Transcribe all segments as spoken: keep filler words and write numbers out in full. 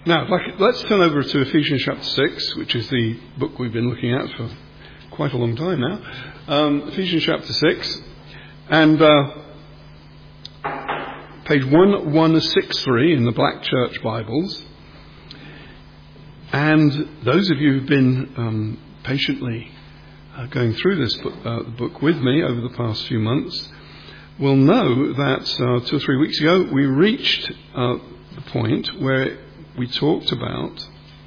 Now, like, let's turn over to Ephesians chapter six, which is the book we've been looking at for quite a long time now. Um, Ephesians chapter six, and uh, page one one six three in the Black Church Bibles. And those of you who've been um, patiently uh, going through this book, uh, book with me over the past few months will know that uh, two or three weeks ago we reached uh, the point where we talked about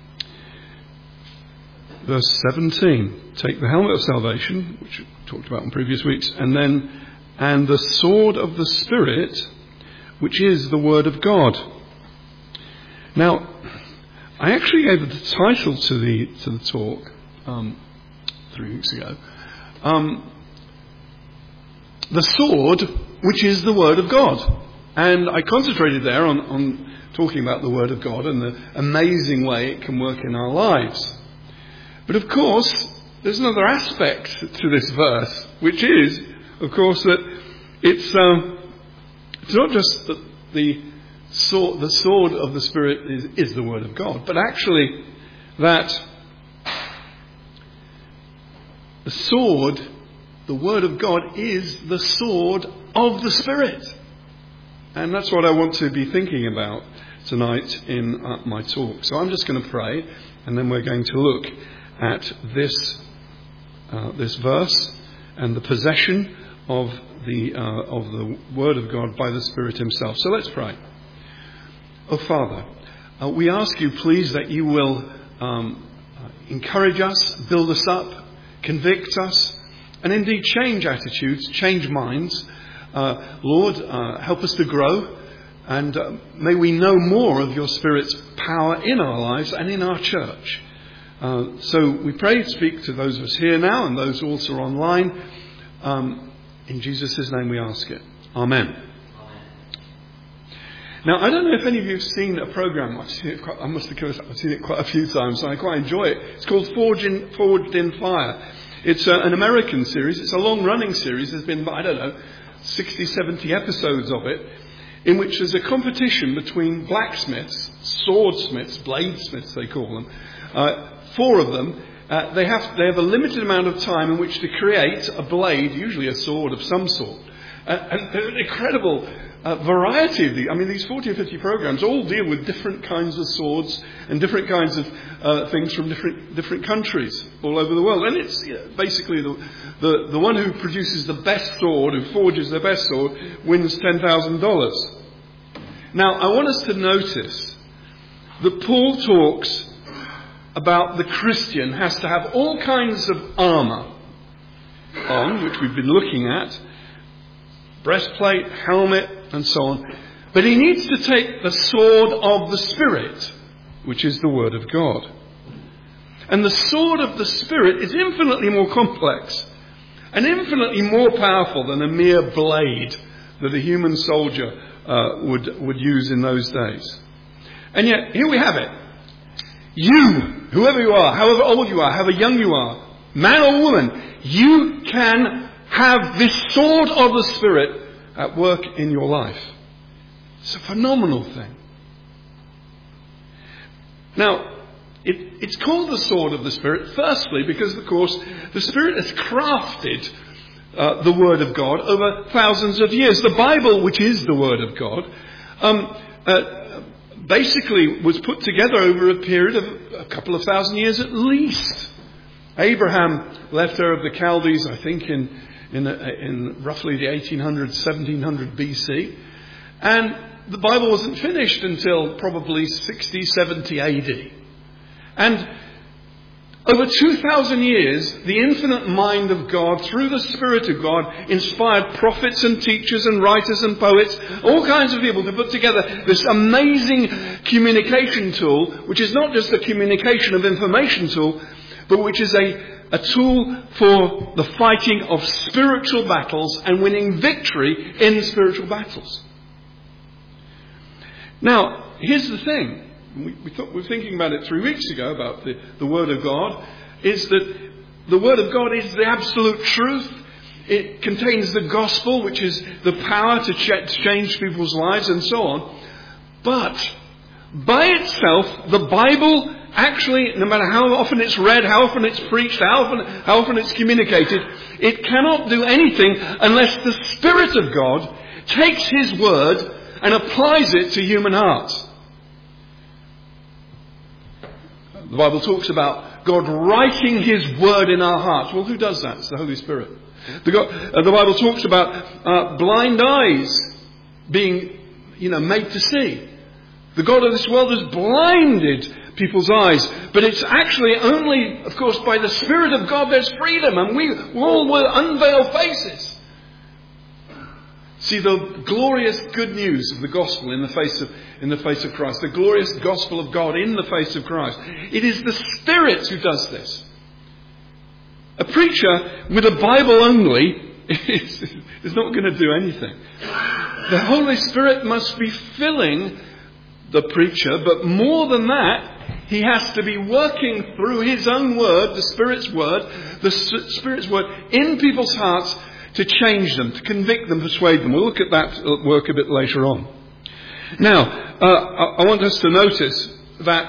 verse seventeen. Take the helmet of salvation, which we talked about in previous weeks, and then, and the sword of the Spirit, which is the Word of God. Now, I actually gave the title to the to the talk um, three weeks ago. Um, the sword, which is the Word of God. And I concentrated there on, on talking about the Word of God and the amazing way it can work in our lives. But of course, there's another aspect to this verse, which is, of course, that it's um, it's not just that the sword, the sword of the Spirit is, is the Word of God, but actually that the sword, the Word of God, is the sword of the Spirit. And that's what I want to be thinking about tonight in uh, my talk. So I'm just going to pray, and then we're going to look at this uh, this verse and the possession of the uh, of the Word of God by the Spirit Himself. So let's pray. Oh Father, uh, we ask you, please, that you will um, encourage us, build us up, convict us, and indeed change attitudes, change minds. Uh, Lord, uh, help us to grow, and uh, may we know more of your Spirit's power in our lives and in our church. Uh, so we pray, speak to those of us here now and those also online. Um, in Jesus' name we ask it. Amen. Amen. Now, I don't know if any of you have seen a program. I've seen it quite, I must have I've seen it quite a few times, and I quite enjoy it. It's called Forged in, Forged in Fire. It's uh, an American series. It's a long-running series. There's been, I don't know, sixty, seventy episodes of it, in which there's a competition between blacksmiths, swordsmiths, bladesmiths they call them, uh, four of them. Uh, they have they have a limited amount of time in which to create a blade, usually a sword of some sort. Uh, and there's an incredible uh, variety of these. I mean, these forty or fifty programs all deal with different kinds of swords and different kinds of uh, things from different different countries all over the world. And it's you know, basically the, the the one who produces the best sword, who forges the best sword, wins ten thousand dollars. Now, I want us to notice that Paul talks about the Christian has to have all kinds of armour on, which we've been looking at, breastplate, helmet, and so on. But he needs to take the sword of the Spirit, which is the Word of God. And the sword of the Spirit is infinitely more complex and infinitely more powerful than a mere blade that a human soldier uh, would, would use in those days. And yet, here we have it. You, whoever you are, however old you are, however young you are, man or woman, you can have this sword of the Spirit at work in your life. It's a phenomenal thing. Now, it, it's called the sword of the Spirit, firstly, because, of course, the Spirit has crafted uh, the Word of God over thousands of years. The Bible, which is the Word of God, um, uh, basically was put together over a period of a couple of thousand years at least. Abraham left Ur of the Chaldees, I think, in in, in roughly the eighteen hundred, seventeen hundred B C. And the Bible wasn't finished until probably sixty, seventy A D. And over two thousand years, the infinite mind of God, through the Spirit of God, inspired prophets and teachers and writers and poets, all kinds of people to put together this amazing communication tool, which is not just a communication of information tool, but which is a, a tool for the fighting of spiritual battles and winning victory in spiritual battles. Now, here's the thing. We, we, thought, we were thinking about it three weeks ago, about the, the Word of God, is that the Word of God is the absolute truth. It contains the gospel, which is the power to ch- change people's lives and so on. But by itself, the Bible actually, no matter how often it's read, how often it's preached, how often, how often it's communicated, it cannot do anything unless the Spirit of God takes His Word and applies it to human hearts. The Bible talks about God writing His Word in our hearts. Well, who does that? It's the Holy Spirit. The, God, uh, the Bible talks about uh, blind eyes being, you know, made to see. The God of this world has blinded people's eyes. But it's actually only, of course, by the Spirit of God there's freedom. And we all will unveil faces. See the glorious good news of the gospel in the face of, in the face of Christ. The glorious gospel of God in the face of Christ. It is the Spirit who does this. A preacher with a Bible only is, is not going to do anything. The Holy Spirit must be filling the preacher, but more than that, he has to be working through his own word, the Spirit's word, the Spirit's word in people's hearts to change them, to convict them, persuade them. We'll look at that work a bit later on. Now, uh, I want us to notice that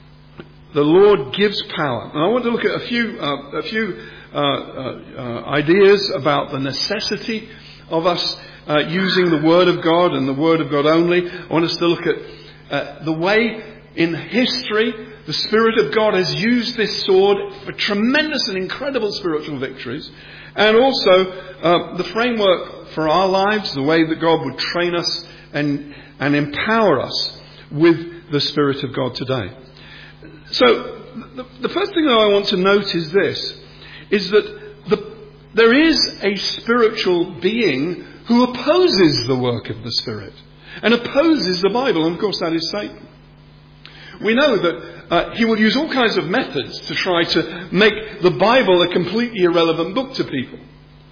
the Lord gives power. And I want to look at a few, uh, a few uh, uh, uh, ideas about the necessity of us uh, using the Word of God and the Word of God only. I want us to look at uh, the way in history the Spirit of God has used this sword for tremendous and incredible spiritual victories. And also uh, the framework for our lives, the way that God would train us and, and empower us with the Spirit of God today. So the, the first thing that I want to note is this, is that the, there is a spiritual being who opposes the work of the Spirit and opposes the Bible, and of course that is Satan. We know that uh, he will use all kinds of methods to try to make the Bible a completely irrelevant book to people.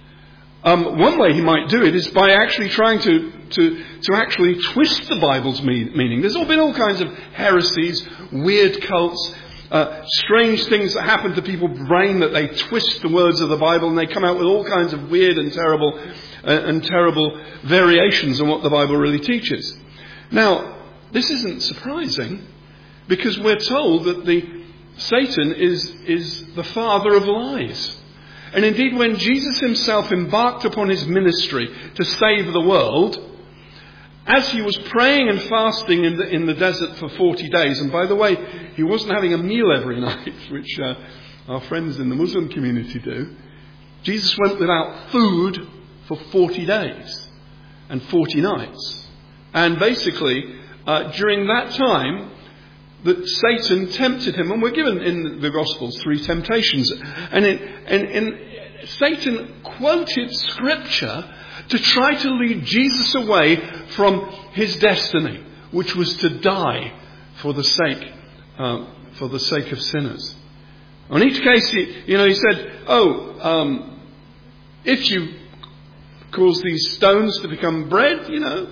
Um, one way he might do it is by actually trying to, to, to actually twist the Bible's mean, meaning. There's all been all kinds of heresies, weird cults, uh, strange things that happen to people's brain, that they twist the words of the Bible and they come out with all kinds of weird and terrible uh, and terrible variations on what the Bible really teaches. Now, this isn't surprising, because we're told that the Satan is, is the father of lies. And indeed, when Jesus himself embarked upon his ministry to save the world, as he was praying and fasting in the, in the desert for forty days, and by the way, he wasn't having a meal every night, which uh, our friends in the Muslim community do. Jesus went without food for forty days and forty nights. And basically, uh, during that time, that Satan tempted him, and we're given in the Gospels three temptations, and, in, and, and Satan quoted Scripture to try to lead Jesus away from his destiny, which was to die for the sake uh, for the sake of sinners. On each case, he, you know, he said, "Oh, um, if you cause these stones to become bread, you know,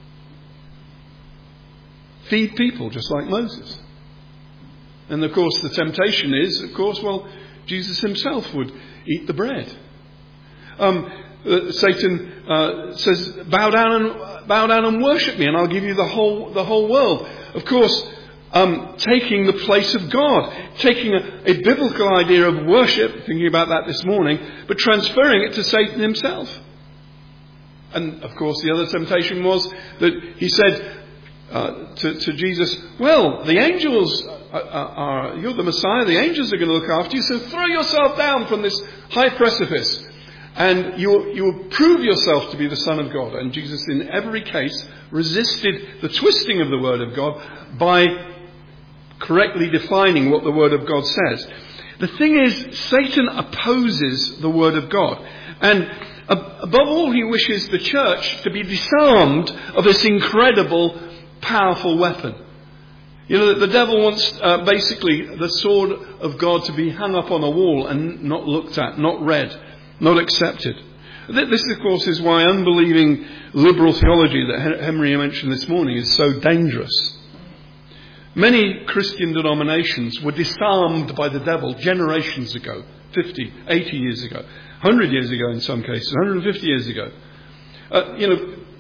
feed people just like Moses." And of course the temptation is, of course, well, Jesus himself would eat the bread. Um, uh, Satan uh, says, bow down and bow down and worship me and I'll give you the whole the whole world. Of course, um, taking the place of God, taking a, a biblical idea of worship, thinking about that this morning, but transferring it to Satan himself. And of course the other temptation was that he said, Uh, to, to Jesus, well, the angels are, are, you're the Messiah, the angels are going to look after you, so throw yourself down from this high precipice and you will, you will prove yourself to be the Son of God. And Jesus in every case resisted the twisting of the Word of God by correctly defining what the Word of God says. The thing is, Satan opposes the Word of God, and above all he wishes the church to be disarmed of this incredible powerful weapon. You know, the devil wants uh, basically the sword of God to be hung up on a wall and not looked at, not read, not accepted. This, of course, is why unbelieving liberal theology that Henry mentioned this morning is so dangerous. Many Christian denominations were disarmed by the devil generations ago, fifty, eighty years ago, one hundred years ago in some cases, one hundred fifty years ago. Uh, you know,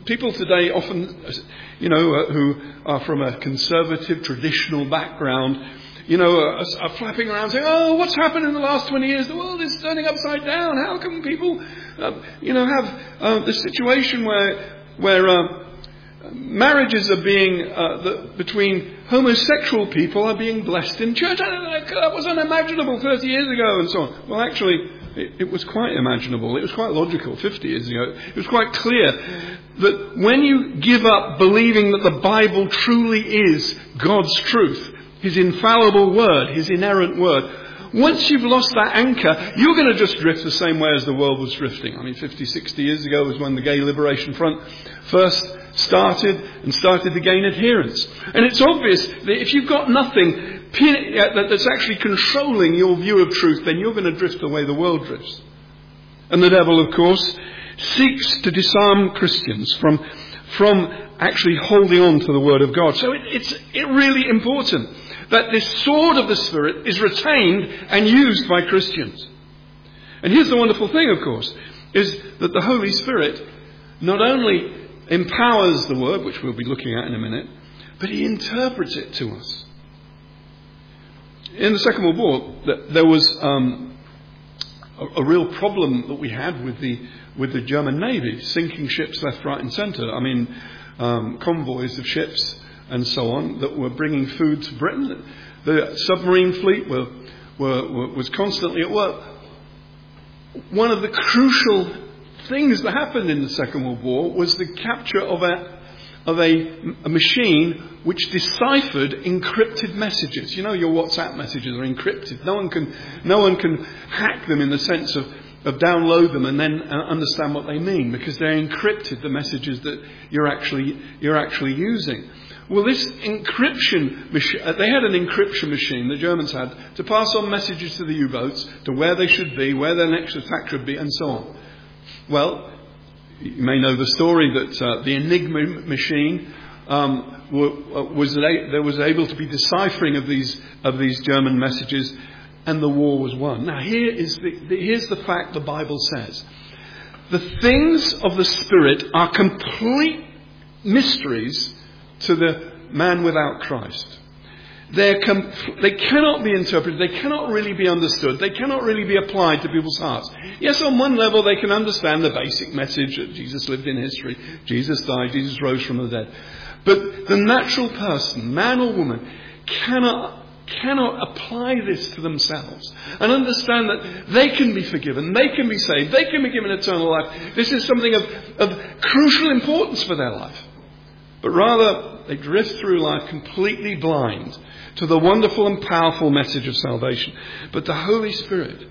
people today often, you know, uh, who are from a conservative, traditional background, you know, are, are flapping around saying, oh, what's happened in the last twenty years? The world is turning upside down. How can people, uh, you know, have uh, the situation where, where uh, marriages are being, uh, the, between homosexual people are being blessed in church? I don't know, that was unimaginable thirty years ago and so on. Well, actually, it, it was quite imaginable. It was quite logical fifty years ago. It was quite clear that when you give up believing that the Bible truly is God's truth, His infallible word, His inerrant word, once you've lost that anchor, you're going to just drift the same way as the world was drifting. I mean, fifty, sixty years ago was when the Gay Liberation Front first started and started to gain adherents. And it's obvious that if you've got nothing that's actually controlling your view of truth, then you're going to drift the way the world drifts. And the devil, of course, seeks to disarm Christians from, from actually holding on to the Word of God. So it, it's it really important that this sword of the Spirit is retained and used by Christians. And here's the wonderful thing, of course, is that the Holy Spirit not only empowers the Word, which we'll be looking at in a minute, but He interprets it to us. In the Second World War, there was um, a, a real problem that we had with the with the German Navy, sinking ships left, right and centre. I mean, um, convoys of ships and so on that were bringing food to Britain. The submarine fleet were, were, were was constantly at work. One of the crucial things that happened in the Second World War was the capture of a of a, a machine which deciphered encrypted messages. You know, your WhatsApp messages are encrypted. No one can no one can hack them in the sense of, of download them and then understand what they mean, because they're encrypted, the messages that you're actually you're actually using. Well, this encryption machine, they had an encryption machine, the Germans had, to pass on messages to the U-boats, to where they should be, where their next attack should be, and so on. Well, you may know the story that uh, the Enigma machine um, was there was able to be deciphering of these of these German messages, and the war was won. Now, here is the, the here's the fact the Bible says: the things of the Spirit are complete mysteries to the man without Christ. They're com- they cannot be interpreted. They cannot really be understood. They cannot really be applied to people's hearts. Yes, on one level they can understand the basic message that Jesus lived in history. Jesus died. Jesus rose from the dead. But the natural person, man or woman, cannot cannot apply this to themselves and understand that they can be forgiven. They can be saved. They can be given eternal life. This is something of, of crucial importance for their life. But rather, they drift through life completely blind to the wonderful and powerful message of salvation. But the Holy Spirit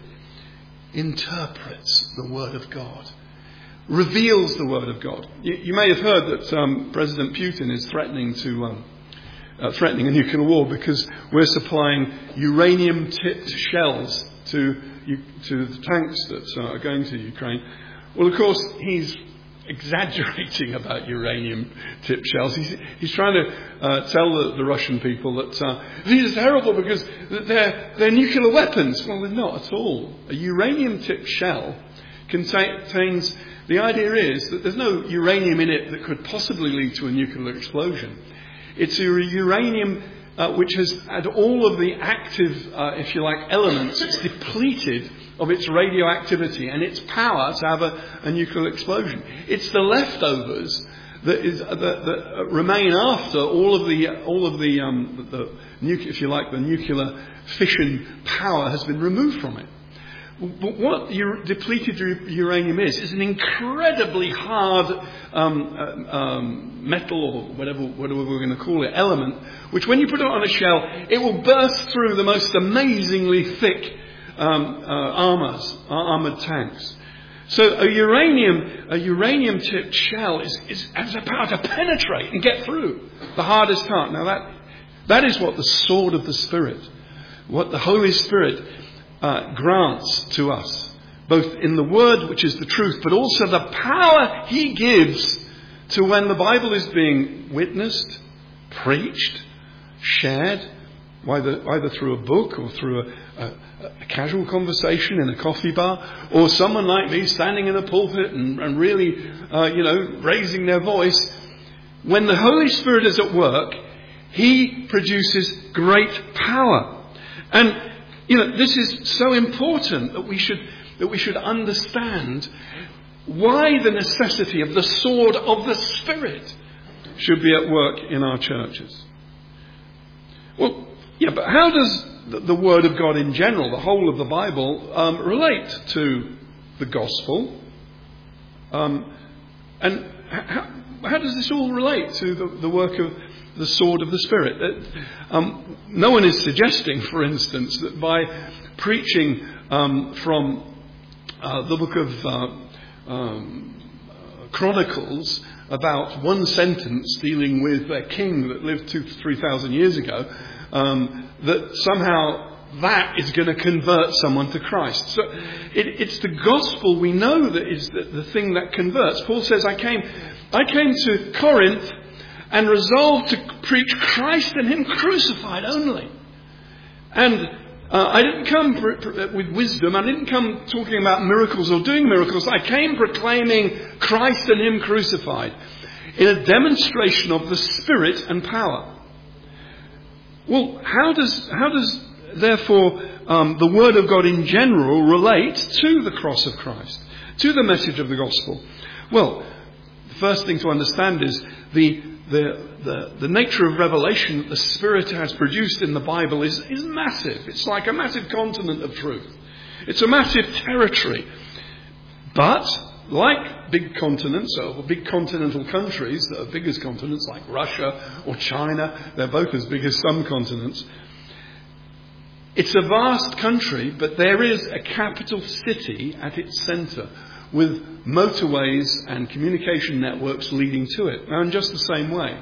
interprets the Word of God, reveals the Word of God. You, you may have heard that um, President Putin is threatening to um, uh, threatening a nuclear war because we're supplying uranium-tipped shells to to the tanks that uh, are going to Ukraine. Well, of course, he's exaggerating about uranium-tipped shells. He's, he's trying to uh, tell the, the Russian people that uh, these are terrible because they're, they're nuclear weapons. Well, they're not at all. A uranium-tipped shell contains... The idea is that there's no uranium in it that could possibly lead to a nuclear explosion. It's a uranium uh, which has had all of the active, uh, if you like, elements. It's depleted of its radioactivity and its power to have a, a nuclear explosion. It's the leftovers that, is, that, that remain after all of the all of the, um, the, the if you like, the nuclear fission power has been removed from it. But what ur- depleted uranium is is an incredibly hard um, uh, um, metal or whatever whatever we're going to call it element, which when you put it on a shell, it will burst through the most amazingly thick Um, uh, armors, uh, armored tanks. So a uranium, a uranium-tipped shell is, is has the power to penetrate and get through the hardest part. Now that that is what the sword of the Spirit, what the Holy Spirit uh, grants to us, both in the Word, which is the truth, but also the power He gives to when the Bible is being witnessed, preached, shared, either, either through a book or through a, a, a casual conversation in a coffee bar, or someone like me standing in a pulpit and, and really, uh, you know, raising their voice. When the Holy Spirit is at work, He produces great power. And, you know, this is so important that we should, that we should understand why the necessity of the sword of the Spirit should be at work in our churches. Well, yeah, but how does the, the Word of God in general, the whole of the Bible, um, relate to the gospel? Um, and how, how does this all relate to the, the work of the sword of the Spirit? Uh, um, no one is suggesting, for instance, that by preaching um, from uh, the book of uh, um, Chronicles about one sentence dealing with a king that lived two to three thousand years ago, um, that somehow that is going to convert someone to Christ. So it, it's the gospel we know that is the, the thing that converts. Paul says, I came, I came to Corinth and resolved to preach Christ and Him crucified only. And uh, I didn't come pr- pr- with wisdom. I didn't come talking about miracles or doing miracles. I came proclaiming Christ and Him crucified in a demonstration of the Spirit and power. Well, how does, how does therefore um, the Word of God in general relate to the cross of Christ, to the message of the gospel? Well, the first thing to understand is the The, the, the nature of revelation that the Spirit has produced in the Bible is, is massive. It's like a massive continent of truth. It's a massive territory. But, like big continents, or big continental countries that are big as continents, like Russia or China, they're both as big as some continents. It's a vast country, but there is a capital city at its centre, with motorways and communication networks leading to it. Now, in just the same way,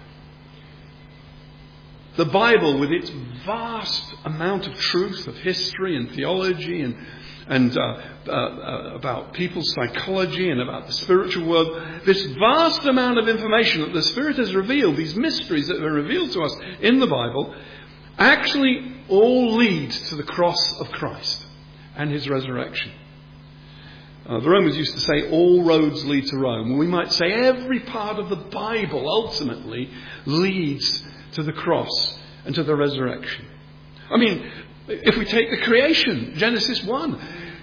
the Bible, with its vast amount of truth, of history and theology and, and uh, uh, uh, about people's psychology and about the spiritual world, this vast amount of information that the Spirit has revealed, these mysteries that are revealed to us in the Bible, actually all lead to the cross of Christ and His resurrection. Uh, the Romans used to say all roads lead to Rome. Well, we might say every part of the Bible ultimately leads to the cross and to the resurrection. I mean, if we take the creation, Genesis one,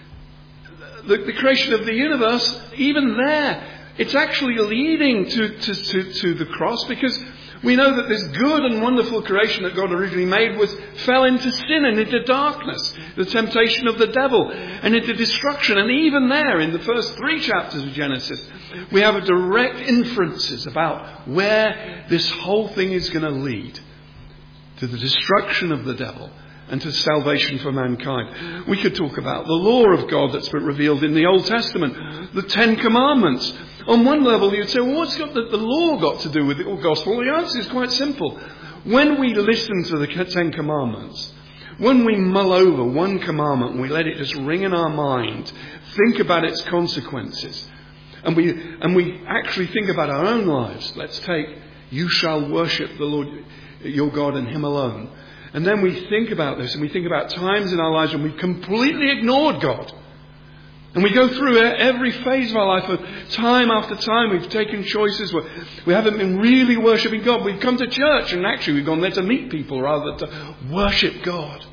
the, the creation of the universe, even there, it's actually leading to, to, to, to the cross, because we know that this good and wonderful creation that God originally made was fell into sin and into darkness, the temptation of the devil, and into destruction. And even there, in the first three chapters of Genesis, we have direct inferences about where this whole thing is going to lead, to the destruction of the devil and to salvation for mankind. We could talk about the law of God that's been revealed in the Old Testament, the Ten Commandments. On one level, you'd say, well, what's got the, the law got to do with the gospel? Well, the answer is quite simple. When we listen to the Ten Commandments, when we mull over one commandment and we let it just ring in our mind, think about its consequences, and we and we actually think about our own lives. Let's take, you shall worship the Lord your God and Him alone. And then we think about this, and we think about times in our lives when we've completely ignored God. And we go through every phase of our life, of time after time we've taken choices where we haven't been really worshipping God. We've come to church and actually we've gone there to meet people rather than to worship God.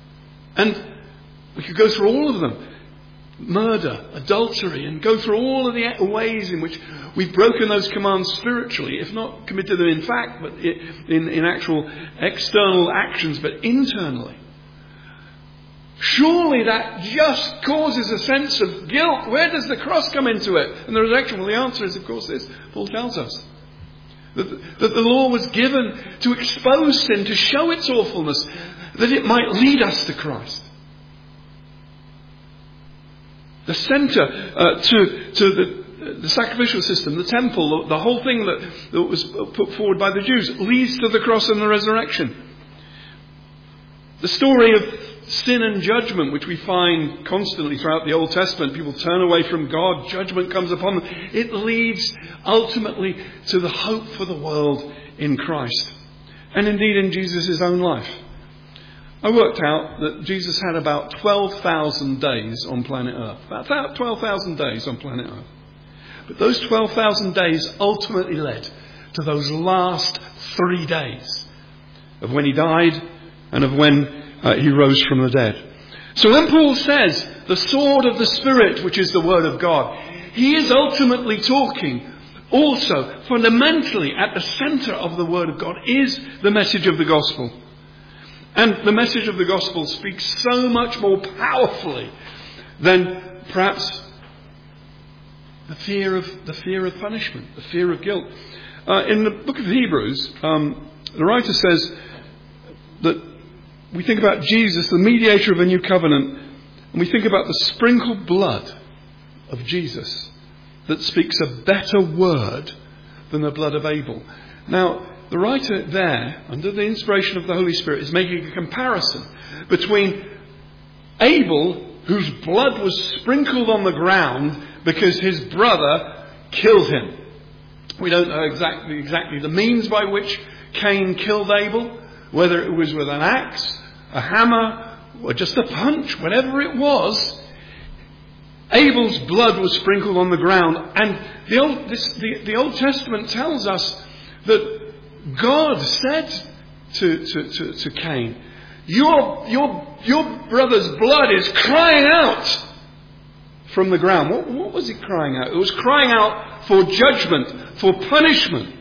And we could go through all of them. Murder, adultery, and go through all of the ways in which we've broken those commands spiritually, if not committed them in fact, but in, in actual external actions, but internally. Surely that just causes a sense of guilt. Where does the cross come into it? And the resurrection? Well, the answer is, of course, this. Paul tells us that, that the law was given to expose sin, to show its awfulness, that it might lead us to Christ. The centre uh, to, to the, the sacrificial system, the temple, the whole thing that, that was put forward by the Jews, leads to the cross and the resurrection. The story of sin and judgment, which we find constantly throughout the Old Testament, people turn away from God, judgment comes upon them. It leads ultimately to the hope for the world in Christ. And indeed in Jesus' own life. I worked out that Jesus had about twelve thousand days on planet Earth. About twelve thousand days on planet Earth. But those twelve thousand days ultimately led to those last three days of when he died and of when uh, he rose from the dead. So when Paul says the sword of the Spirit, which is the Word of God, he is ultimately talking also fundamentally at the centre of the Word of God is the message of the gospel. And the message of the gospel speaks so much more powerfully than perhaps the fear of the fear of punishment, the fear of guilt. Uh, in the book of Hebrews, um, the writer says that we think about Jesus, the mediator of a new covenant, and we think about the sprinkled blood of Jesus that speaks a better word than the blood of Abel. Now, the writer there, under the inspiration of the Holy Spirit, is making a comparison between Abel, whose blood was sprinkled on the ground because his brother killed him. We don't know exactly, exactly the means by which Cain killed Abel, whether it was with an axe, a hammer, or just a punch, whatever it was. Abel's blood was sprinkled on the ground. And the Old, this, the, the Old Testament tells us that God said to, to, to, to Cain, your, your, your brother's blood is crying out from the ground. What, what was it crying out? It was crying out for judgment, for punishment.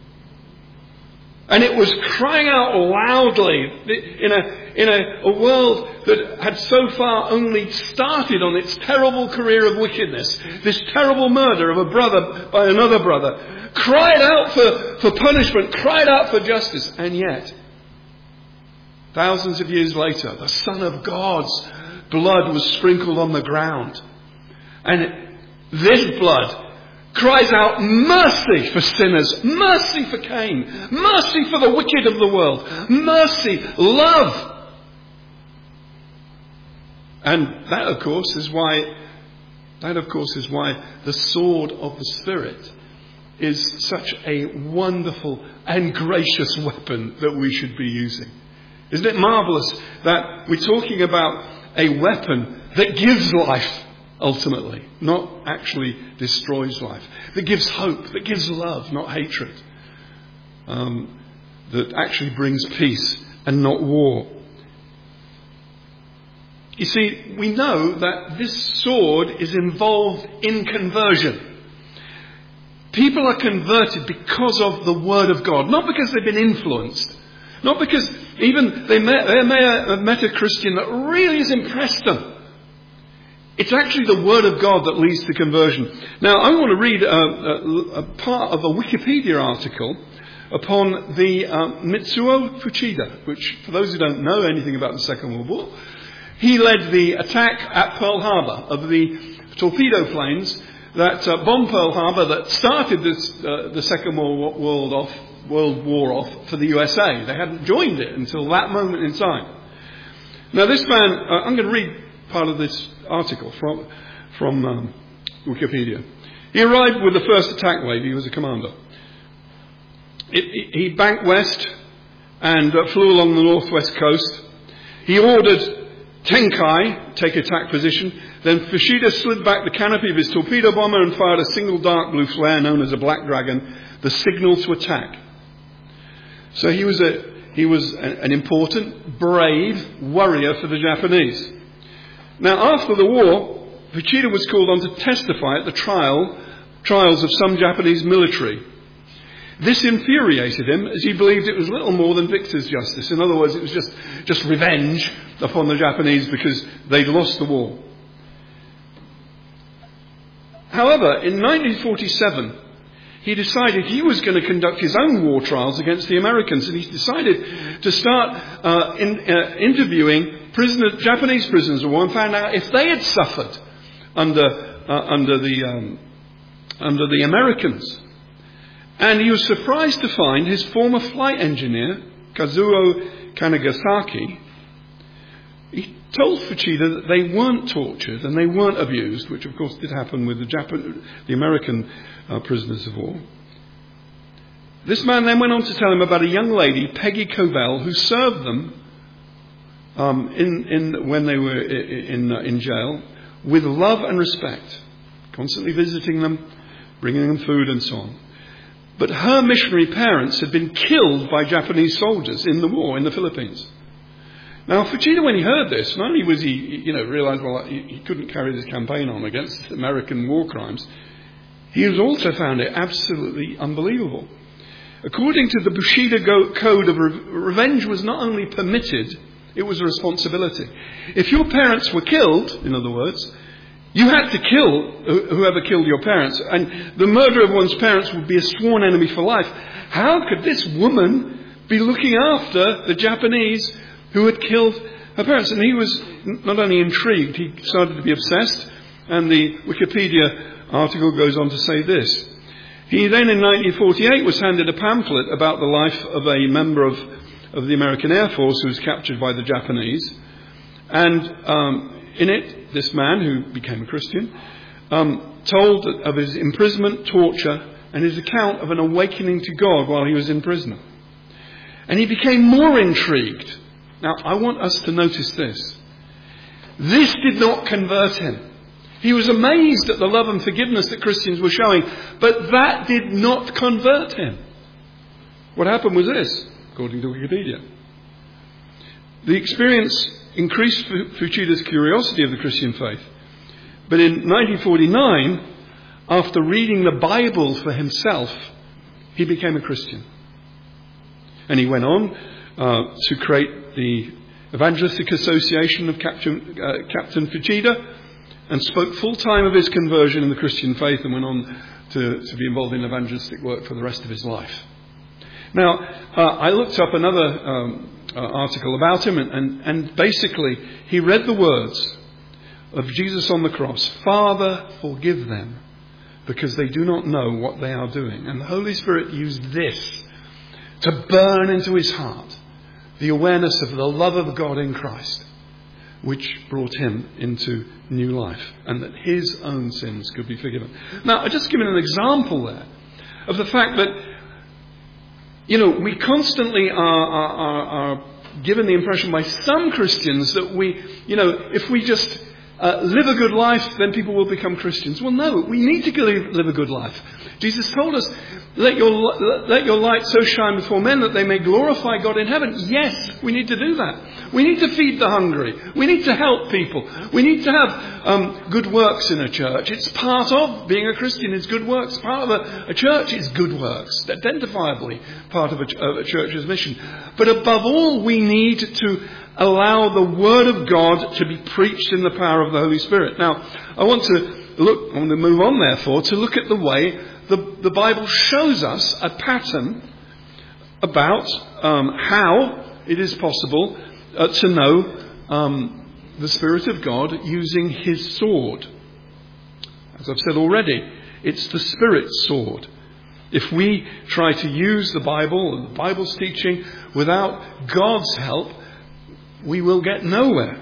And it was crying out loudly in a, in a, a world that had so far only started on its terrible career of wickedness. This terrible murder of a brother by another brother. Cried out for, for punishment, cried out for justice. And yet, thousands of years later, the Son of God's blood was sprinkled on the ground. And this blood cries out mercy for sinners, mercy for Cain, mercy for the wicked of the world, mercy, love. And that, of course, is why, that, of course, is why the sword of the Spirit is such a wonderful and gracious weapon that we should be using. Isn't it marvellous that we're talking about a weapon that gives life, ultimately, not actually destroys life, that gives hope, that gives love, not hatred, um, that actually brings peace and not war. You see, we know that this sword is involved in conversion. People are converted because of the Word of God, not because they've been influenced, not because even they may, they may have met a Christian that really has impressed them. It's actually the Word of God that leads to conversion. Now, I want to read a, a, a part of a Wikipedia article upon the uh, Mitsuo Fuchida, which, for those who don't know anything about the Second World War, he led the attack at Pearl Harbor of the torpedo planes that uh, bombed Pearl Harbor, that started this, uh, the Second World, World, off, World War off for the U S A. They hadn't joined it until that moment in time. Now, this man, uh, I'm going to read part of this article from from um, Wikipedia. He arrived with the first attack wave. He was a commander. It, it, he banked west and uh, flew along the northwest coast. He ordered Tenkai take attack position. Then Fuchida slid back the canopy of his torpedo bomber and fired a single dark blue flare known as a Black Dragon, the signal to attack. So he was a he was a, an important, brave warrior for the Japanese. Now, after the war, Fuchida was called on to testify at the trial trials of some Japanese military. This infuriated him, as he believed it was little more than victor's justice. In other words, it was just, just revenge upon the Japanese because they'd lost the war. However, in nineteen forty-seven, he decided he was going to conduct his own war trials against the Americans, and he decided to start uh, in, uh, interviewing prisoners, Japanese prisoners of war, and found out if they had suffered under uh, under the um, under the Americans. And he was surprised to find his former flight engineer, Kazuo Kanagasaki, he told Fuchida that they weren't tortured and they weren't abused, which of course did happen with the, Japan, the American uh, prisoners of war. This man then went on to tell him about a young lady, Peggy Covell, who served them um, in, in, when they were in, in, in jail with love and respect, constantly visiting them, bringing them food and so on. But her missionary parents had been killed by Japanese soldiers in the war in the Philippines. Now, Fujita, when he heard this, not only was he, you know, realised, well, he, he couldn't carry this campaign on against American war crimes, he has also found it absolutely unbelievable. According to the Bushido Go- Code of Re- Revenge was not only permitted, it was a responsibility. If your parents were killed, in other words, you had to kill whoever killed your parents, and the murder of one's parents would be a sworn enemy for life. How could this woman be looking after the Japanese who had killed her parents? And he was not only intrigued, he started to be obsessed, and the Wikipedia article goes on to say this. He then in nineteen forty-eight was handed a pamphlet about the life of a member of, of the American Air Force who was captured by the Japanese, and um, in it, this man, who became a Christian, um, told of his imprisonment, torture, and his account of an awakening to God while he was in prison. And he became more intrigued. Now, I want us to notice this. This did not convert him. He was amazed at the love and forgiveness that Christians were showing, but that did not convert him. What happened was this, according to Wikipedia. The experience increased Fuchida's curiosity of the Christian faith. But in nineteen forty-nine, after reading the Bible for himself, he became a Christian. And he went on uh, to create the Evangelistic Association of Captain, uh, Captain Fuchida, and spoke full-time of his conversion in the Christian faith, and went on to, to be involved in evangelistic work for the rest of his life. Now, uh, I looked up another um, uh, article about him, and, and, and basically he read the words of Jesus on the cross, "Father, forgive them, because they do not know what they are doing." And the Holy Spirit used this to burn into his heart the awareness of the love of God in Christ, which brought him into new life, and that his own sins could be forgiven. Now, I've just given an example there of the fact that, you know, we constantly are, are, are, are given the impression by some Christians that we, you know, if we just uh, live a good life, then people will become Christians. Well, no, we need to live, live a good life. Jesus told us, let your, let your light so shine before men that they may glorify God in heaven. Yes, we need to do that. We need to feed the hungry. We need to help people. We need to have um, good works in a church. It's part of being a Christian is good works. Part of a, a church is good works. Identifiably part of a, of a church's mission. But above all, we need to allow the Word of God to be preached in the power of the Holy Spirit. Now, I want to look, I want to move on therefore, to look at the way the, the Bible shows us a pattern about um, how it is possible uh, to know um, the Spirit of God using His sword. As I've said already, it's the Spirit's sword. If we try to use the Bible and the Bible's teaching without God's help, we will get nowhere.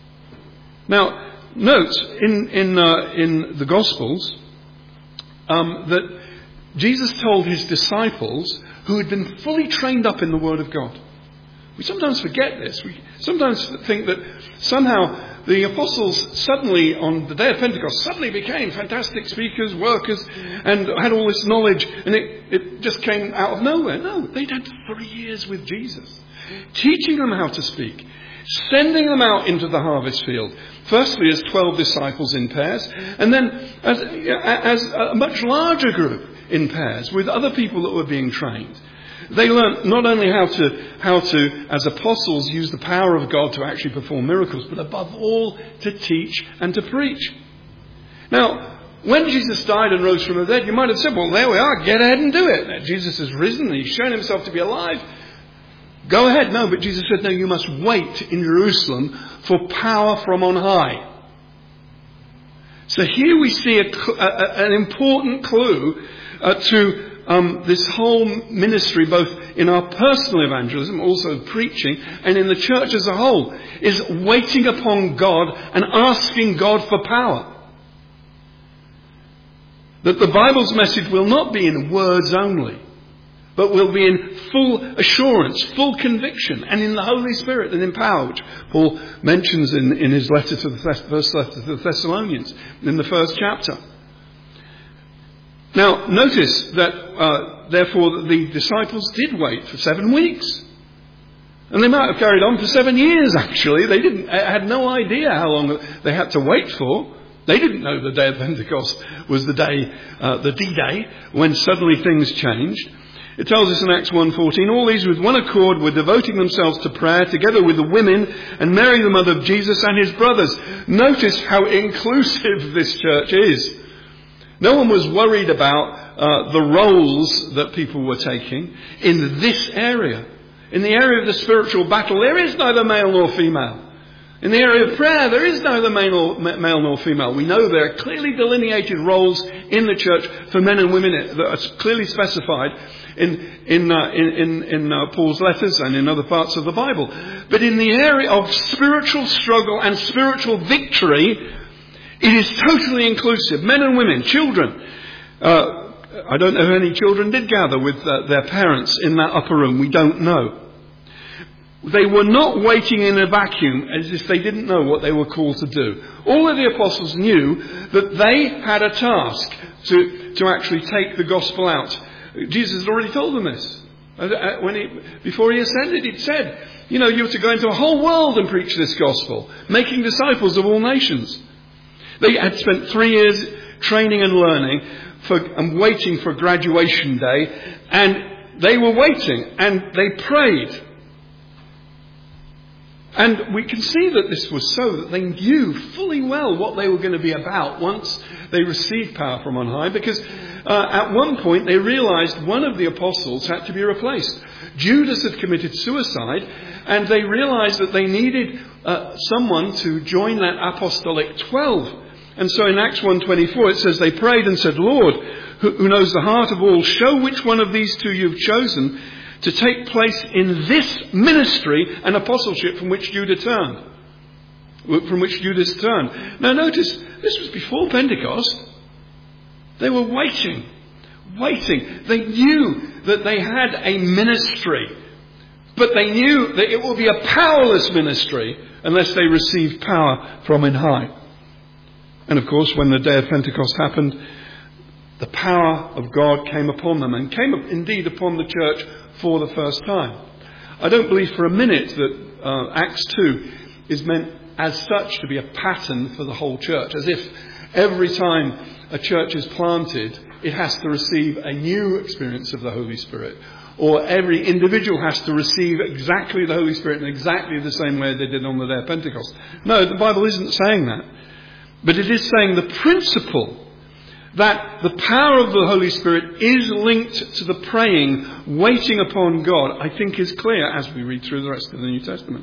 Now, note in in uh, in the Gospels um, that Jesus told his disciples, who had been fully trained up in the Word of God. We sometimes forget this. We sometimes think that somehow the apostles suddenly, on the day of Pentecost, suddenly became fantastic speakers, workers, and had all this knowledge, and it, it just came out of nowhere. No, they'd had three years with Jesus, teaching them how to speak, sending them out into the harvest field, firstly as twelve disciples in pairs, and then as, as a much larger group in pairs with other people that were being trained. They learnt not only how to, how to, as apostles, use the power of God to actually perform miracles, but above all, to teach and to preach. Now, when Jesus died and rose from the dead, you might have said, well, there we are, get ahead and do it. Jesus has risen, he's shown himself to be alive. Go ahead. No, but Jesus said, no, you must wait in Jerusalem for power from on high. So here we see a, a, an important clue uh, to um, this whole ministry, both in our personal evangelism, also preaching, and in the church as a whole, is waiting upon God and asking God for power. That the Bible's message will not be in words only, but will be in full assurance, full conviction, and in the Holy Spirit and in power, which Paul mentions in, in his letter to the Thess- first letter to the Thessalonians in the first chapter. Now, notice that, uh, therefore, the disciples did wait for seven weeks. And they might have carried on for seven years, actually. They didn't, had no idea how long they had to wait for. They didn't know the day of Pentecost was the day, uh, the D-Day, when suddenly things changed. It tells us in Acts one fourteen, all these with one accord were devoting themselves to prayer, together with the women and Mary, the mother of Jesus, and his brothers. Notice how inclusive this church is. No one was worried about uh, the roles that people were taking in this area. In the area of the spiritual battle, there is neither male nor female. In the area of prayer, there is neither male nor, male nor female. We know there are clearly delineated roles in the church for men and women that are clearly specified in in uh, in, in, in uh, Paul's letters and in other parts of the Bible. But in the area of spiritual struggle and spiritual victory, it is totally inclusive. Men and women, children. Uh, I don't know if any children did gather with uh, their parents in that upper room. We don't know. They were not waiting in a vacuum as if they didn't know what they were called to do. All of the apostles knew that they had a task to, to actually take the gospel out. Jesus had already told them this. When he, before he ascended, he'd said, you know, you're to go into a whole world and preach this gospel, making disciples of all nations. They had spent three years training and learning for, and waiting for graduation day. And they were waiting and they prayed. And we can see that this was so that they knew fully well what they were going to be about once they received power from on high. Because uh, at one point they realized one of the apostles had to be replaced. Judas had committed suicide, and they realized that they needed uh, someone to join that apostolic twelve. And so in Acts one twenty-four it says they prayed and said, Lord, who, who knows the heart of all, show which one of these two you've chosen to take place in this ministry and apostleship from which Judas turned. From which Judas turned. Now notice, this was before Pentecost. They were waiting. Waiting. They knew that they had a ministry. But they knew that it would be a powerless ministry unless they received power from on high. And of course, when the day of Pentecost happened, the power of God came upon them and came indeed upon the church for the first time. I don't believe for a minute that uh, Acts two is meant as such to be a pattern for the whole church, as if every time a church is planted, it has to receive a new experience of the Holy Spirit, or every individual has to receive exactly the Holy Spirit in exactly the same way they did on the day of Pentecost. No, the Bible isn't saying that. But it is saying the principle that the power of the Holy Spirit is linked to the praying, waiting upon God, I think is clear as we read through the rest of the New Testament.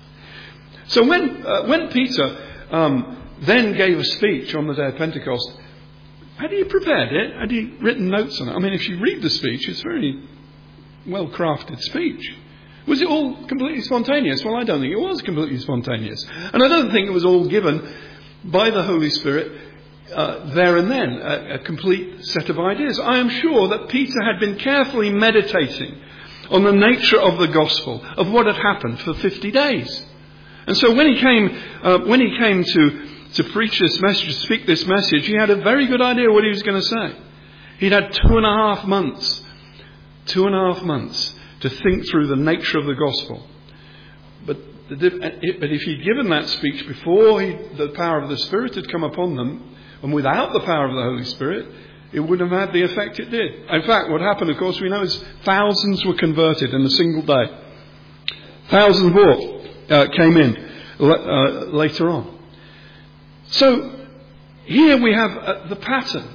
So when uh, when Peter um, then gave a speech on the day of Pentecost, had he prepared it? Had he written notes on it? I mean, if you read the speech, it's a very well-crafted speech. Was it all completely spontaneous? Well, I don't think it was completely spontaneous. And I don't think it was all given by the Holy Spirit Uh, there and then, a, a complete set of ideas. I am sure that Peter had been carefully meditating on the nature of the gospel, of what had happened for fifty days. And so when he came, uh, when he came to, to preach this message, to speak this message, he had a very good idea what he was going to say. He'd had two and a half months, two and a half months to think through the nature of the gospel. But, the, but if he'd given that speech before he, the power of the Spirit had come upon them, and without the power of the Holy Spirit, it wouldn't have had the effect it did. In fact, what happened, of course, we know is thousands were converted in a single day. Thousands more uh, came in uh, later on. So here we have uh, the pattern.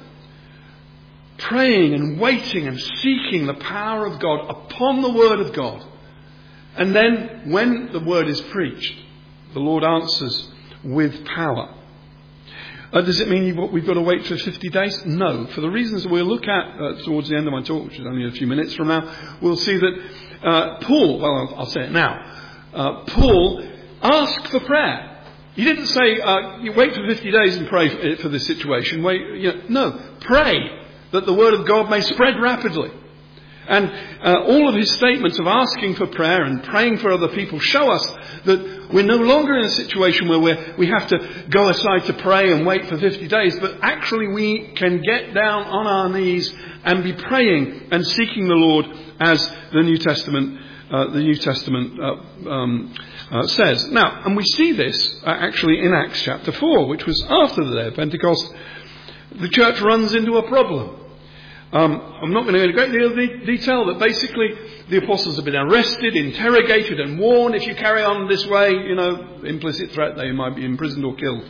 Praying and waiting and seeking the power of God upon the Word of God. And then when the Word is preached, the Lord answers with power. Uh, does it mean we've got to wait for fifty days? No. For the reasons we'll look at uh, towards the end of my talk, which is only a few minutes from now, we'll see that uh, Paul, well, I'll, I'll say it now, uh, Paul asked for prayer. He didn't say, uh, you wait for fifty days and pray for, for this situation. Wait, you know, no, pray that the word of God may spread rapidly. And uh, all of his statements of asking for prayer and praying for other people show us that we're no longer in a situation where we're, we have to go aside to pray and wait for fifty days, but actually we can get down on our knees and be praying and seeking the Lord, as the New Testament uh, the New Testament uh, um, uh, says. Now, and we see this uh, actually in Acts chapter four, which was after the day of Pentecost. The church runs into a problem. Um, I'm not going to go into great deal of de- detail, but basically the apostles have been arrested, interrogated and warned, if you carry on this way, you know, implicit threat, they might be imprisoned or killed.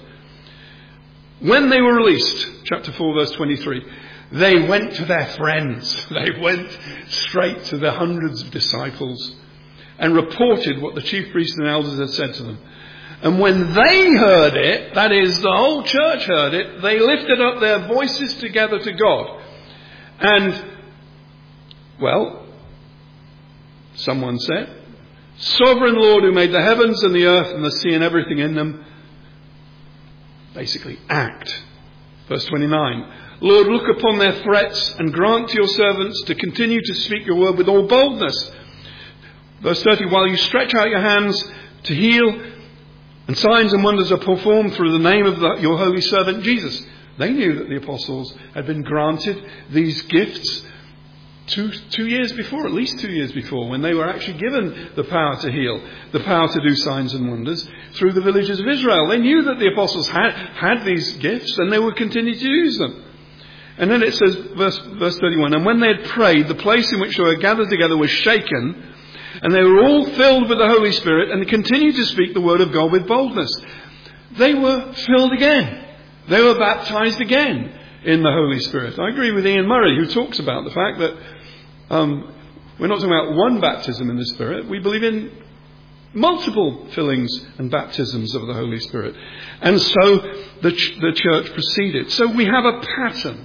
When they were released, chapter four verse twenty-three, they went to their friends. They went straight to the hundreds of disciples and reported what the chief priests and elders had said to them. And when they heard it, that is, the whole church heard it, they lifted up their voices together to God. And, well, someone said, Sovereign Lord who made the heavens and the earth and the sea and everything in them, basically act. Verse twenty-nine, Lord, look upon their threats and grant to your servants to continue to speak your word with all boldness. Verse thirty, while you stretch out your hands to heal, and signs and wonders are performed through the name of the, your holy servant Jesus. They knew that the apostles had been granted these gifts two, two years before, at least two years before, when they were actually given the power to heal, the power to do signs and wonders through the villages of Israel. They knew that the apostles had, had these gifts and they would continue to use them. And then it says, verse, verse thirty-one, and when they had prayed, the place in which they were gathered together was shaken, and they were all filled with the Holy Spirit and continued to speak the word of God with boldness. They were filled again. They were baptized again in the Holy Spirit. I agree with Ian Murray, who talks about the fact that um, we're not talking about one baptism in the Spirit. We believe in multiple fillings and baptisms of the Holy Spirit. And so the, ch- the church proceeded. So we have a pattern.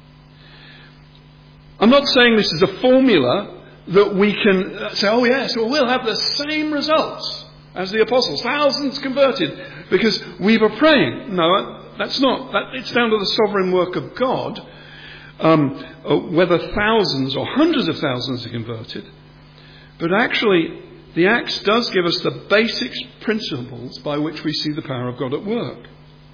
I'm not saying this is a formula that we can say, oh yes, well we'll have the same results as the apostles, thousands converted because we were praying. No, that's not. That, it's down to the sovereign work of God, um, whether thousands or hundreds of thousands are converted. But actually, the Acts does give us the basic principles by which we see the power of God at work.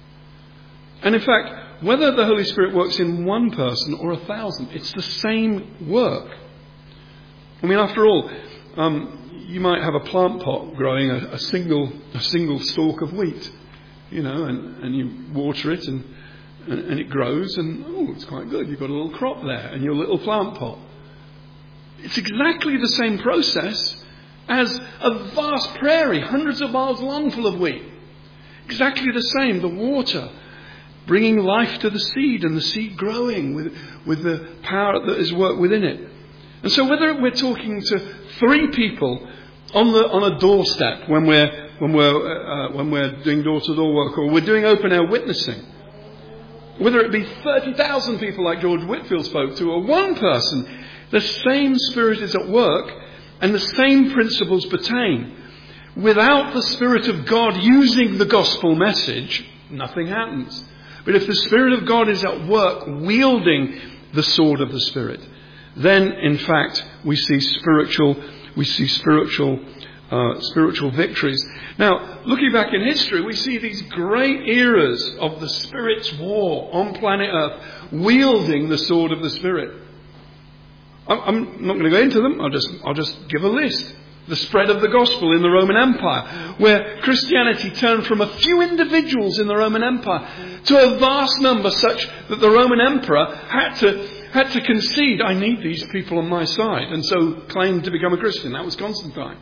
And in fact, whether the Holy Spirit works in one person or a thousand, it's the same work. I mean, after all, um, you might have a plant pot growing a, a single a single stalk of wheat, you know, and, and you water it and, and, and it grows and, oh, it's quite good. You've got a little crop there in your little plant pot. It's exactly the same process as a vast prairie, hundreds of miles long, full of wheat. Exactly the same. The water bringing life to the seed and the seed growing with, with the power that is worked within it. And so whether we're talking to three people on the on a doorstep when we're when we're uh, when we're doing door-to-door work, or we're doing open-air witnessing, whether it be thirty thousand people like George Whitfield spoke to, or one person, the same Spirit is at work and the same principles pertain. Without the Spirit of God using the gospel message, nothing happens. But if the Spirit of God is at work wielding the sword of the Spirit, then in fact we see spiritual we see spiritual uh, spiritual victories. Now, looking back in history, we see these great eras of the Spirit's war on planet Earth, wielding the sword of the Spirit. I'm not going to go into them. I'll just I'll just give a list. The spread of the gospel in the Roman Empire, where Christianity turned from a few individuals in the Roman Empire to a vast number, such that the Roman emperor had to had to concede, I need these people on my side, and so claimed to become a Christian. That was Constantine.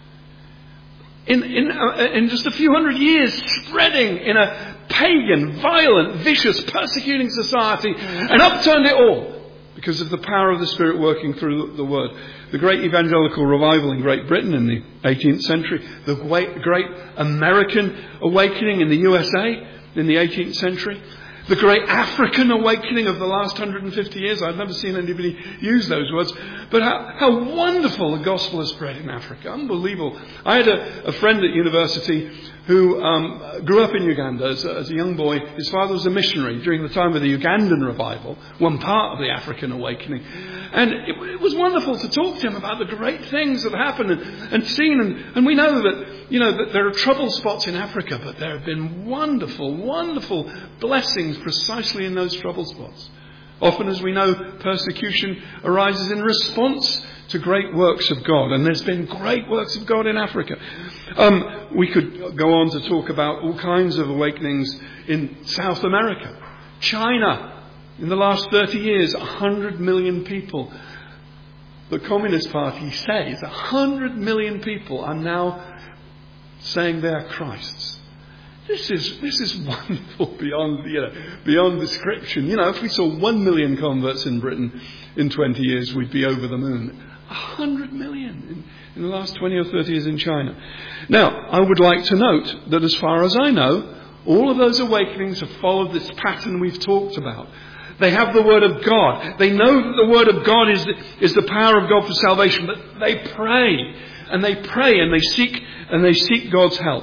In in uh, in just a few hundred years, spreading in a pagan, violent, vicious, persecuting society, and upturned it all because of the power of the Spirit working through the Word. The great evangelical revival in Great Britain in the eighteenth century, the great, great American awakening in the U S A in the eighteenth century, the great African awakening of the last one hundred fifty years. I've never seen anybody use those words, but how, how wonderful the gospel has spread in Africa. Unbelievable. I had a, a friend at university who um, grew up in Uganda as a, as a young boy. His father was a missionary during the time of the Ugandan revival, one part of the African awakening. And it, it was wonderful to talk to him about the great things that happened and, and seen. And, and we know that, you know, that there are trouble spots in Africa, but there have been wonderful, wonderful blessings precisely in those trouble spots. Often, as we know, persecution arises in response to great works of God. And there's been great works of God in Africa. Um, we could go on to talk about all kinds of awakenings in South America. China, in the last thirty years, one hundred million people. The Communist Party says one hundred million people are now saying they are Christ's. This is this is wonderful beyond you know beyond description. You know, if we saw one million converts in Britain in twenty years, we'd be over the moon. A hundred million in, in the last twenty or thirty years in China. Now, I would like to note that as far as I know, all of those awakenings have followed this pattern we've talked about. They have the Word of God. They know that the Word of God is the, is the power of God for salvation, but they pray and they pray and they seek and they seek God's help.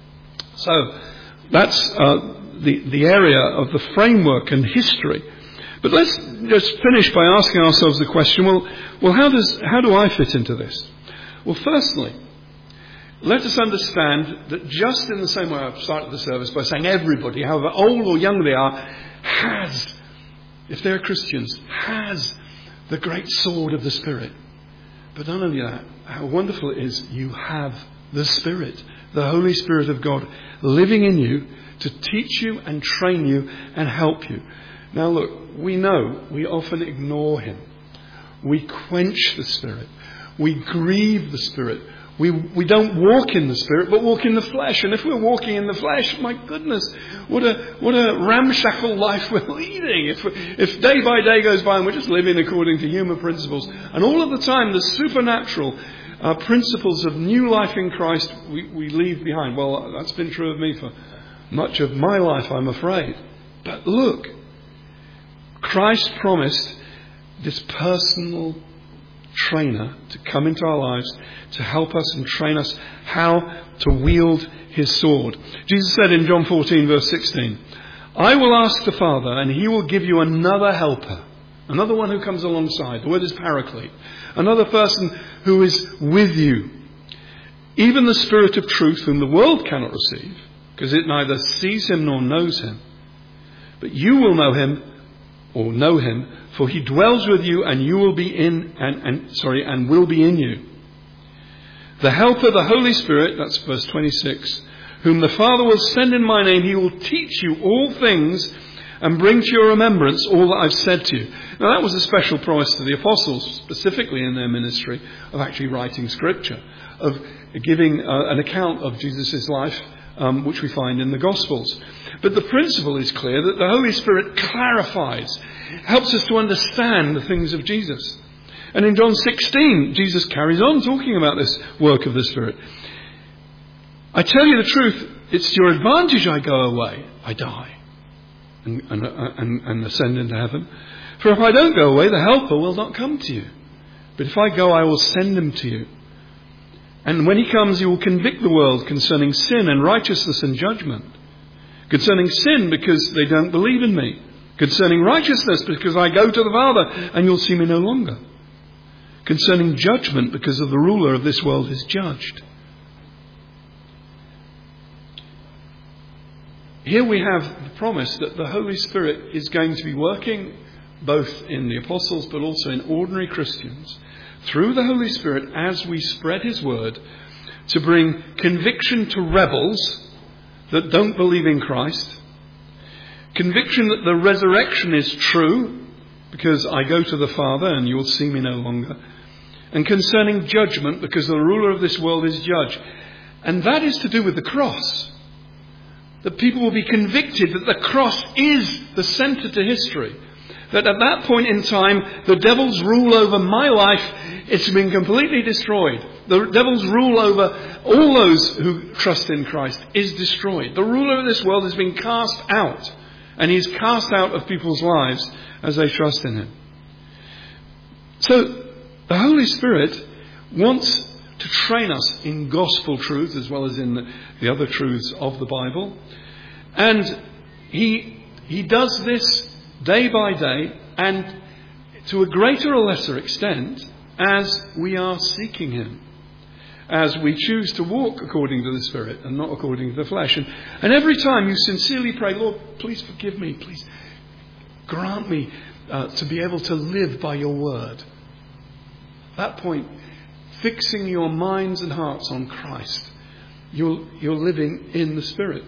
So that's uh, the the area of the framework and history. But let's just finish by asking ourselves the question: Well, well, how does how do I fit into this? Well, firstly, let us understand that just in the same way I've started the service by saying everybody, however old or young they are, has, if they're Christians, has the great sword of the Spirit. But not only that, how wonderful it is you have the Spirit, the Holy Spirit of God, living in you to teach you and train you and help you. Now look, we know we often ignore Him. We quench the Spirit. We grieve the Spirit. We we don't walk in the Spirit, but walk in the flesh. And if we're walking in the flesh, my goodness, what a what a ramshackle life we're leading. If if day by day goes by and we're just living according to human principles, and all of the time the supernatural uh, principles of new life in Christ we, we leave behind. Well, that's been true of me for much of my life, I'm afraid. But look, Christ promised this personal trainer to come into our lives to help us and train us how to wield His sword. Jesus said in John fourteen verse sixteen, I will ask the Father and He will give you another helper, another one who comes alongside. The word is paraclete. Another person who is with you. Even the Spirit of truth whom the world cannot receive, because it neither sees Him nor knows Him. But you will know Him or know Him, for He dwells with you and you will be in and, and sorry and will be in you. The Helper, the Holy Spirit, that's verse twenty-six, whom the Father will send in my name, He will teach you all things and bring to your remembrance all that I've said to you. Now that was a special promise to the apostles, specifically in their ministry of actually writing Scripture, of giving uh, an account of Jesus' life, um, which we find in the Gospels. But the principle is clear that the Holy Spirit clarifies, helps us to understand the things of Jesus. And in John sixteen, Jesus carries on talking about this work of the Spirit. I tell you the truth, it's to your advantage I go away. I die and, and, and, and ascend into heaven. For if I don't go away, the Helper will not come to you. But if I go, I will send Him to you. And when He comes, He will convict the world concerning sin and righteousness and judgment. Concerning sin, because they don't believe in me. Concerning righteousness, because I go to the Father and you'll see me no longer. Concerning judgment, because of the ruler of this world is judged. Here we have the promise that the Holy Spirit is going to be working both in the apostles but also in ordinary Christians through the Holy Spirit as we spread His word to bring conviction to rebels that don't believe in Christ, conviction that the resurrection is true because I go to the Father and you will see me no longer, and concerning judgment because the ruler of this world is judged. And that is to do with the cross. That people will be convicted that the cross is the centre to history. That at that point in time, the devil's rule over my life, it's been completely destroyed. The devil's rule over all those who trust in Christ is destroyed. The ruler of this world has been cast out. And he's cast out of people's lives as they trust in Him. So, the Holy Spirit wants to train us in gospel truth as well as in the, the other truths of the Bible. And he he does this day by day, and to a greater or lesser extent as we are seeking him, as we choose to walk according to the Spirit and not according to the flesh. And, and every time you sincerely pray, Lord, please forgive me, please grant me uh, to be able to live by your word. At that point, fixing your minds and hearts on Christ, you're, you're living in the Spirit.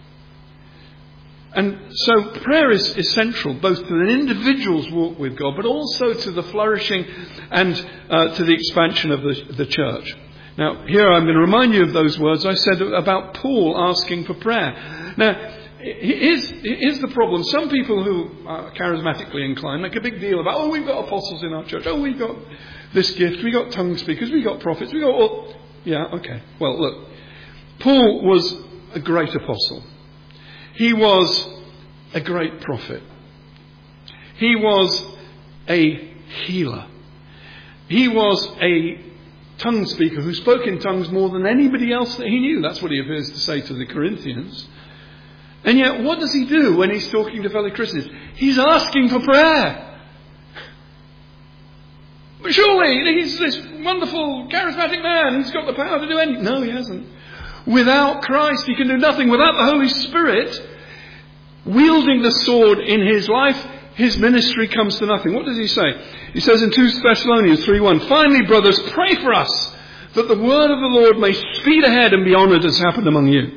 And so prayer is essential both to an individual's walk with God, but also to the flourishing and uh, to the expansion of the, the church. Now, here I'm going to remind you of those words I said about Paul asking for prayer. Now, here's, here's the problem. Some people who are charismatically inclined make a big deal about, oh, we've got apostles in our church. Oh, we've got this gift. We've got tongue speakers. We've got prophets. We've got all... Yeah, okay. Well, look. Paul was a great apostle. He was a great prophet. He was a healer. He was a tongue speaker who spoke in tongues more than anybody else that he knew. That's what he appears to say to the Corinthians. And yet, what does he do when he's talking to fellow Christians? He's asking for prayer. But surely he's this wonderful, charismatic man. He's got the power to do anything. No, he hasn't. Without Christ, he can do nothing. Without the Holy Spirit wielding the sword in his life, his ministry comes to nothing. What does he say? He says in Second Thessalonians three one, finally, brothers, pray for us that the word of the Lord may speed ahead and be honoured as happened among you.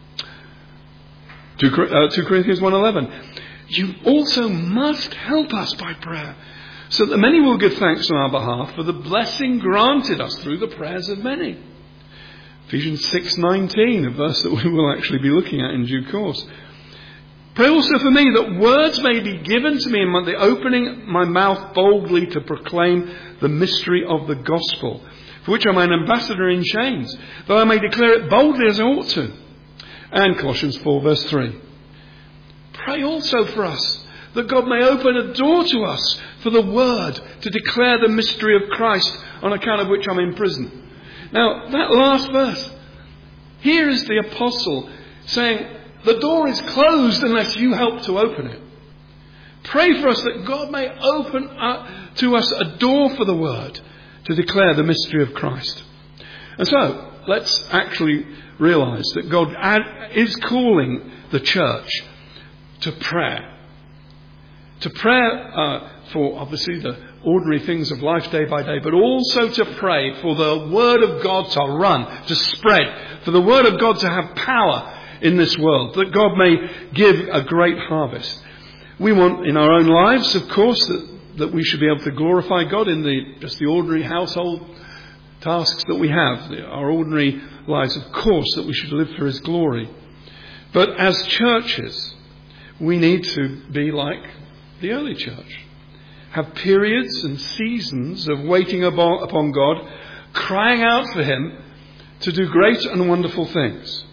Second Corinthians one eleven. You also must help us by prayer, so that many will give thanks on our behalf for the blessing granted us through the prayers of many. Ephesians six nineteen, a verse that we will actually be looking at in due course. Pray also for me that words may be given to me in the opening my mouth boldly to proclaim the mystery of the gospel, for which I'm an ambassador in chains, that I may declare it boldly as I ought to. And Colossians four verse three. Pray also for us that God may open a door to us for the word to declare the mystery of Christ, on account of which I'm in prison. Now, that last verse, here is the apostle saying, the door is closed unless you help to open it. Pray for us that God may open up to us a door for the word to declare the mystery of Christ. And so, let's actually realise that God is calling the church to prayer. To prayer uh, for, obviously, the ordinary things of life day by day, but also to pray for the word of God to run, to spread, for the word of God to have power in this world, that God may give a great harvest. We want in our own lives, of course, that, that we should be able to glorify God in the just the ordinary household tasks that we have, the, our ordinary lives, of course, that we should live for his glory. But as churches, we need to be like the early church. Have periods and seasons of waiting upon God, crying out for him to do great and wonderful things.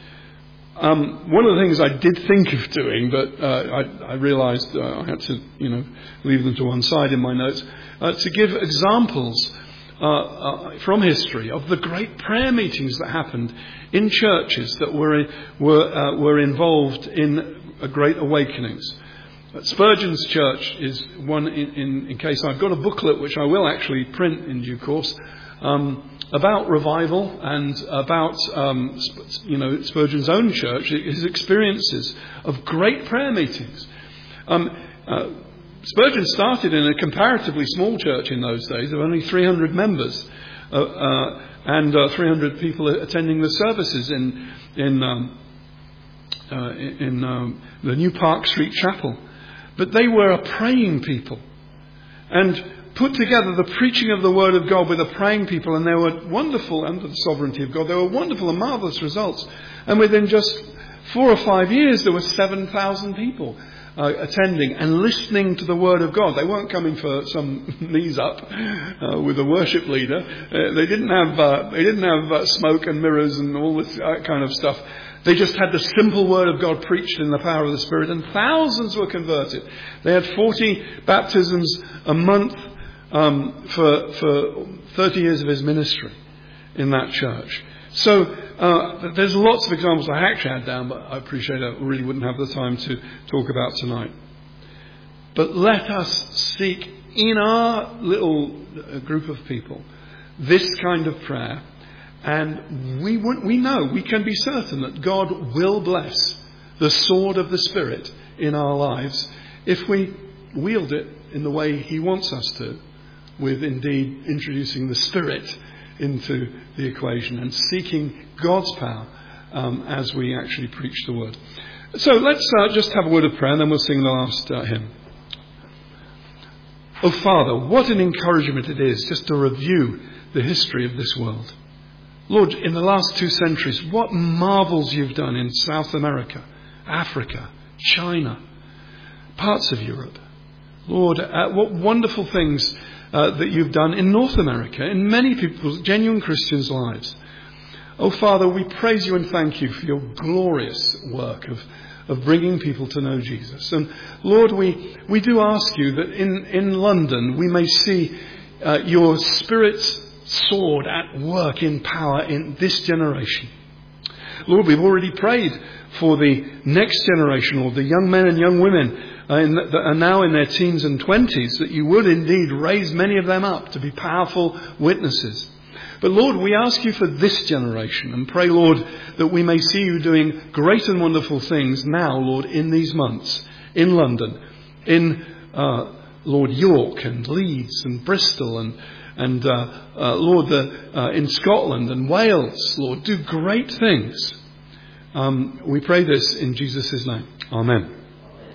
Um, one of the things I did think of doing, but uh, I, I realised uh, I had to, you know, leave them to one side in my notes, uh, to give examples uh, uh, from history of the great prayer meetings that happened in churches that were were uh, were involved in uh, great awakenings. Spurgeon's church is one in, in, in case I've got a booklet which I will actually print in due course um, about revival and about um, you know Spurgeon's own church, his experiences of great prayer meetings. Um, uh, Spurgeon started in a comparatively small church in those days of only three hundred members uh, uh, and uh, three hundred people attending the services in in um, uh, in um, the New Park Street Chapel. But they were a praying people and put together the preaching of the Word of God with a praying people, and they were wonderful under the sovereignty of God. They were wonderful and marvellous results. And within just four or five years, there were seven thousand people uh, attending and listening to the Word of God. They weren't coming for some knees up uh, with a worship leader. Uh, they didn't have uh, they didn't have uh, smoke and mirrors and all this uh, kind of stuff. They just had the simple word of God preached in the power of the Spirit, and thousands were converted. They had forty baptisms a month um, for, for thirty years of his ministry in that church. So uh, there's lots of examples I actually had down, but I appreciate I really wouldn't have the time to talk about tonight. But let us seek in our little group of people this kind of prayer, and we we know, we can be certain that God will bless the sword of the Spirit in our lives if we wield it in the way he wants us to, with indeed introducing the Spirit into the equation and seeking God's power um, as we actually preach the word. So let's uh, just have a word of prayer and then we'll sing the last uh, hymn. Oh Father, what an encouragement it is just to review the history of this world. Lord, in the last two centuries, what marvels you've done in South America, Africa, China, parts of Europe. Lord, uh, what wonderful things uh, that you've done in North America, in many people's, genuine Christians' lives. Oh Father, we praise you and thank you for your glorious work of, of bringing people to know Jesus. And Lord, we, we do ask you that in, in London we may see uh, your Spirit's sword at work in power in this generation. Lord, we've already prayed for the next generation, or the young men and young women uh, in the, that are now in their teens and twenties, that you would indeed raise many of them up to be powerful witnesses. But Lord, we ask you for this generation and pray, Lord, that we may see you doing great and wonderful things now, Lord, in these months, in London, in, uh, Lord, York and Leeds and Bristol and And, uh, uh, Lord, the, uh, in Scotland and Wales, Lord, do great things. Um, we pray this in Jesus' name. Amen.